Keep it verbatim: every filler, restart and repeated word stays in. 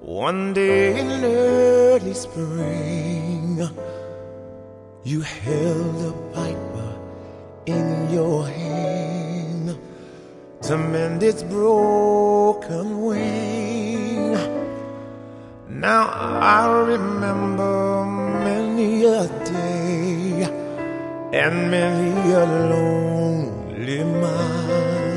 One day in early spring, you held a piper in your hand to mend its broken wing. Now I remember many a day and many a lonely mile